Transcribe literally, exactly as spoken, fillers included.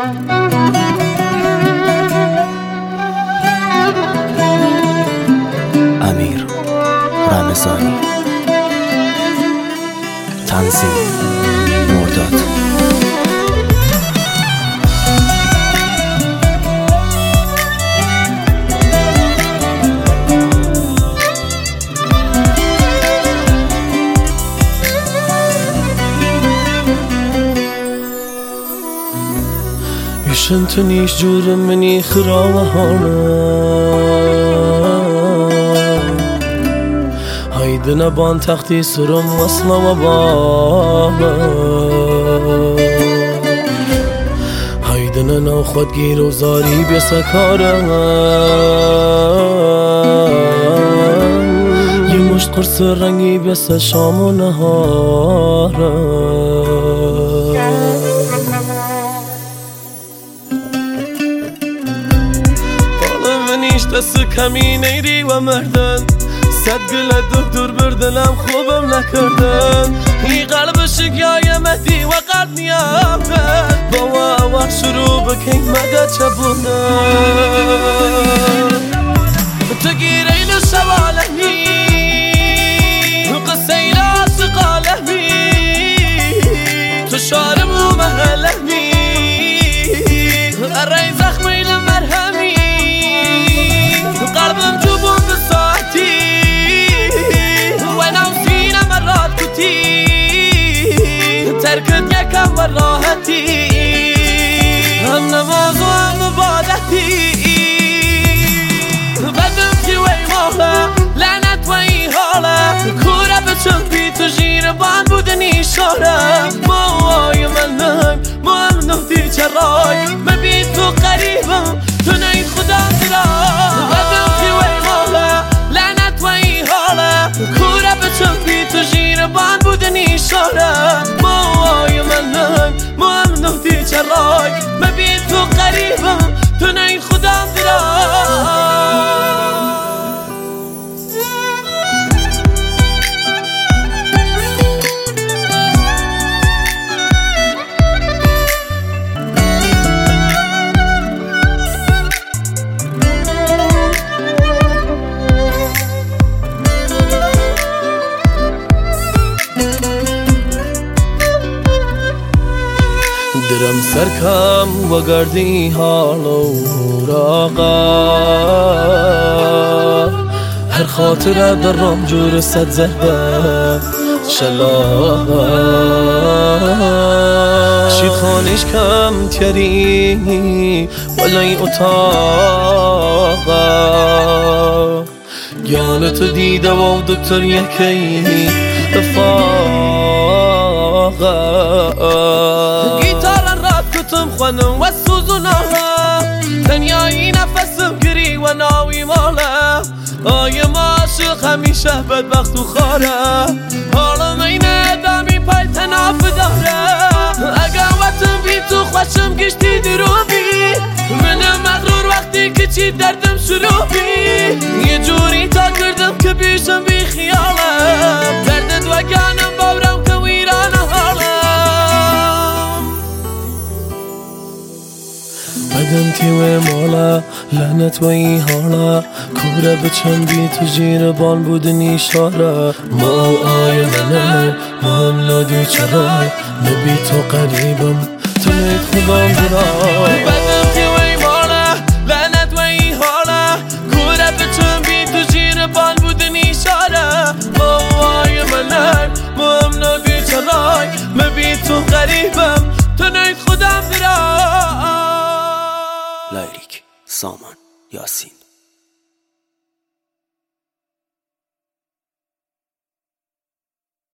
امیر رمضانی، تنظیم مرداد. يشنتنيش جور مني خراوهانا هيدنا بان تختي سرم وصلا وبانا هيدنا ناخد گیر و زاری بسكارا يمشت قرص رنگي بس شام و نهارا دست کمی نیری و مردن صد گله دکتر بردنم خوبم نکردن ای قلب شگیای مهدی و قلب نیامدن با وقت شروع بکن مگه چبونن تو گیرین و شوالهی قصه ایلا سقالهی تو شارم و محلهی ارای زخمی لمرهمی قلبم جبون بساعتي وانا وسينا مرات كتير تركت يكم وراهتي النماز ومبادتي بدم في وي مولا لعنت وي هالا كورا بچنبي تجير بان بودني شارا موای من نم مهم نهدي چراي مبيت تو قريبم تو نید خدا درای کورا بچنبی تو جیر بان بودنی شاره موهای من نم مهم نهدی چرای مبین تو قریبم تو نید خودم درای درم سرکم و گردی حال و راقا هر خاطره در رام جور صد زهبه شلاقا شید خانش کم تیری ولای اتاقا گیانت دیده و دکتر یکی افاقا گیتارن راد کتم خونم و سوزوناها دنیایی نفسم گری و ناوی ماله آی ماشق همیشه بدبخت و خاره حالم این ادامی پای تناف داره اگه وطن بی تو خوشم گشتی دروبی منم مغرور وقتی که چی دردم شروع بی یه جوری تا کردم که بیشم بی خیالم دردت و گانم باورم که ویران حالم بدم تیوه مالا لعنت و ای حالا کوره بچنبی تو جیر بان بودنی شاره ما آی منه ما هم نادی چرای نبی تو قریبم تو نید خودم درای بدم تیوه مالا لعنت و ای حالا کوره بچنبی تو جیر بان بودنی شاره ما آی منه ما هم نادی چرای نبی تو قریبم تو نید خودم درای. لایریک سامان یاسین.